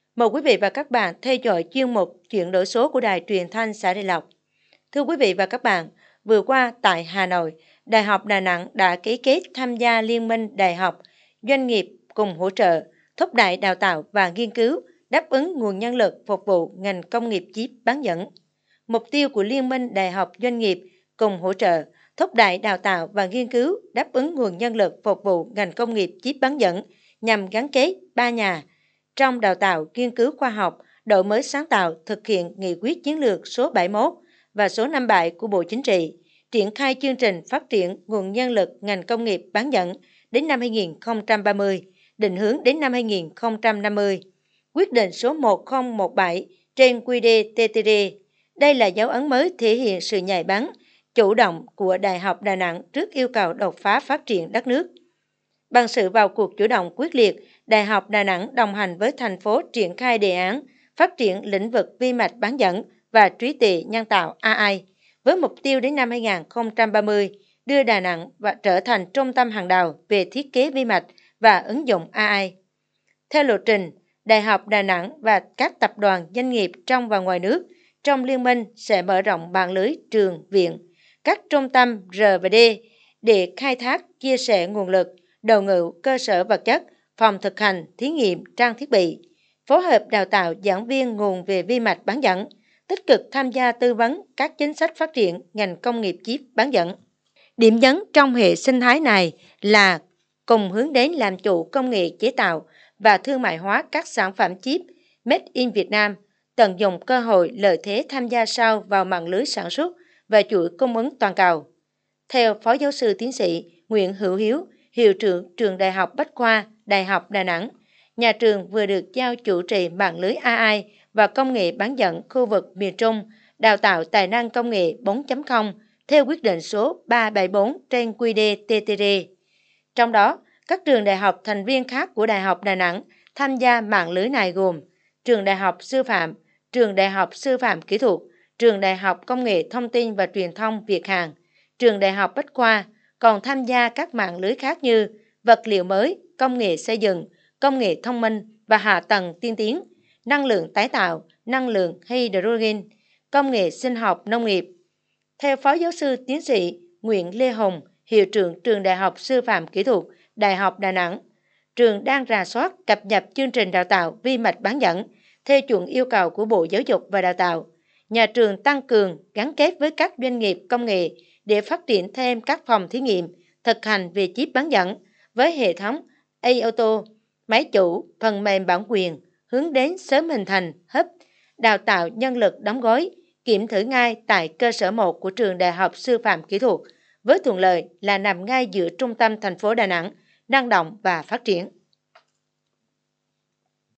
Mời quý vị và các bạn theo dõi chuyên mục Chuyển đổi số của Đài Truyền thanh xã Đại Lộc. Thưa quý vị và các bạn, vừa qua tại Hà Nội, Đại học Đà Nẵng đã ký kết tham gia Liên minh Đại học, Doanh nghiệp cùng hỗ trợ, thúc đẩy đào tạo và nghiên cứu, đáp ứng nguồn nhân lực phục vụ ngành công nghiệp chip bán dẫn. Mục tiêu của Liên minh Đại học Doanh nghiệp cùng hỗ trợ, thúc đẩy đào tạo và nghiên cứu, đáp ứng nguồn nhân lực phục vụ ngành công nghiệp chip bán dẫn nhằm gắn kết ba nhà trong đào tạo, nghiên cứu khoa học, đổi mới sáng tạo, thực hiện nghị quyết chiến lược số 71 và số 57 của Bộ Chính trị, triển khai chương trình phát triển nguồn nhân lực ngành công nghiệp bán dẫn đến năm 2030, định hướng đến năm 2050. Quyết định số 1017 trên QĐ-TTD. Đây là dấu ấn mới thể hiện sự nhạy bén, chủ động của Đại học Đà Nẵng trước yêu cầu đột phá phát triển đất nước. Bằng sự vào cuộc chủ động quyết liệt, Đại học Đà Nẵng đồng hành với thành phố triển khai đề án phát triển lĩnh vực vi mạch bán dẫn và trí tuệ nhân tạo AI, với mục tiêu đến năm 2030 đưa Đà Nẵng trở thành trung tâm hàng đầu về thiết kế vi mạch và ứng dụng AI. Theo lộ trình, Đại học Đà Nẵng và các tập đoàn doanh nghiệp trong và ngoài nước trong liên minh sẽ mở rộng mạng lưới trường, viện, các trung tâm R&D để khai thác, chia sẻ nguồn lực, đầu ngũ, cơ sở vật chất, phòng thực hành, thí nghiệm, trang thiết bị, phối hợp đào tạo giảng viên nguồn về vi mạch bán dẫn, tích cực tham gia tư vấn các chính sách phát triển ngành công nghiệp chip bán dẫn. Điểm nhấn trong hệ sinh thái này là cùng hướng đến làm chủ công nghệ chế tạo và thương mại hóa các sản phẩm chip Made in Việt Nam, tận dụng cơ hội lợi thế tham gia sâu vào mạng lưới sản xuất và chuỗi cung ứng toàn cầu. Theo Phó Giáo sư Tiến sĩ Nguyễn Hữu Hiếu, Hiệu trưởng Trường Đại học Bách khoa, Đại học Đà Nẵng, nhà trường vừa được giao chủ trì mạng lưới AI và công nghệ bán dẫn khu vực miền Trung, đào tạo tài năng công nghệ 4.0 theo quyết định số 374 trên QĐ-TTD. Trong đó, các trường đại học thành viên khác của Đại học Đà Nẵng tham gia mạng lưới này gồm Trường Đại học Sư phạm, Trường Đại học Sư phạm Kỹ thuật, Trường Đại học Công nghệ Thông tin và Truyền thông Việt Hàn, Trường Đại học Bách khoa, còn tham gia các mạng lưới khác như vật liệu mới, công nghệ xây dựng, công nghệ thông minh và hạ tầng tiên tiến, năng lượng tái tạo, năng lượng hydrogen, công nghệ sinh học nông nghiệp. Theo Phó Giáo sư Tiến sĩ Nguyễn Lê Hùng, Hiệu trưởng Trường Đại học Sư phạm Kỹ thuật, Đại học Đà Nẵng, trường đang rà soát cập nhật chương trình đào tạo vi mạch bán dẫn theo chuẩn yêu cầu của Bộ Giáo dục và Đào tạo. Nhà trường tăng cường gắn kết với các doanh nghiệp công nghệ để phát triển thêm các phòng thí nghiệm, thực hành về chip bán dẫn với hệ thống AOTO, máy chủ, phần mềm bản quyền, hướng đến sớm hình thành hub đào tạo nhân lực đóng gói, kiểm thử ngay tại cơ sở 1 của Trường Đại học Sư phạm Kỹ thuật, với thuận lợi là nằm ngay giữa trung tâm thành phố Đà Nẵng, năng động và phát triển.